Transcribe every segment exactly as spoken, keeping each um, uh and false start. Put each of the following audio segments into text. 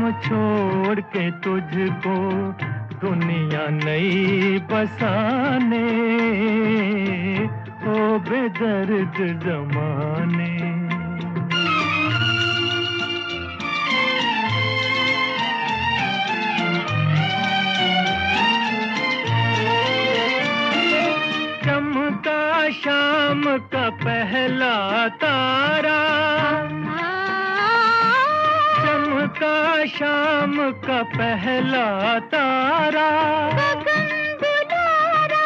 छोड़ के तुझको दुनिया नई बसाने, ओ बेदर्द ज़माने। चमका शाम का पहला तारा, चमका शाम का पहला तारा, गगन दुलारा,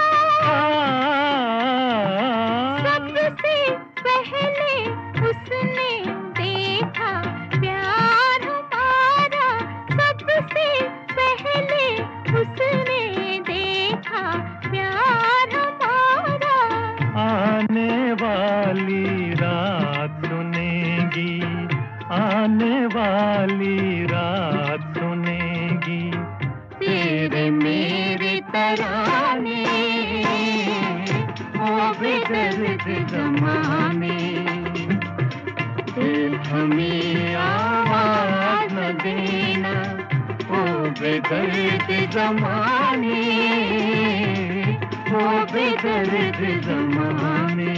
सबसे पहले उसने देखा प्यार हमारा, सबसे पहले उसने देखा प्यार हमारा। आने वाली रात सुनेगी, आने वाली रात सुनेगी तेरे मेरे तराने, ओ बेदर्द ज़माने। दिल हमें आवाज़ न देना, ओ बेदर्द ज़माने, ओ बेदर्द ज़माने।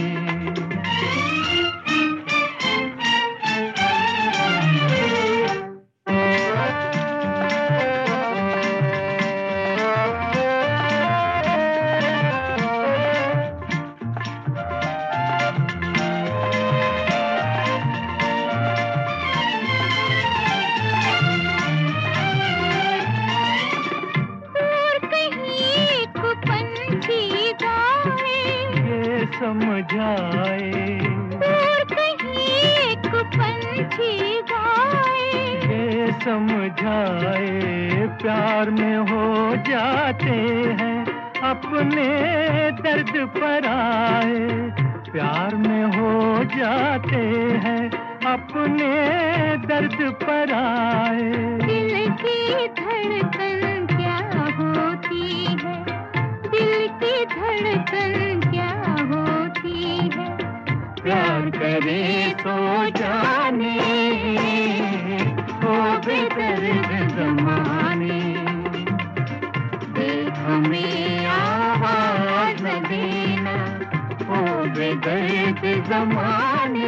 समझाए दूर कहीं एक पंछी गाए, ये समझाए प्यार में हो जाते हैं अपने दर्द पर आए, प्यार में हो जाते हैं अपने दर्द पर आए। दिल की धड़कन क्या होती है, दिल की धड़कन क्या होती है, प्यार करे तो जाने, ओ बेदर्द ज़माने। देख हमें आवाज़ न देना, ओ बेदर्द ज़माने।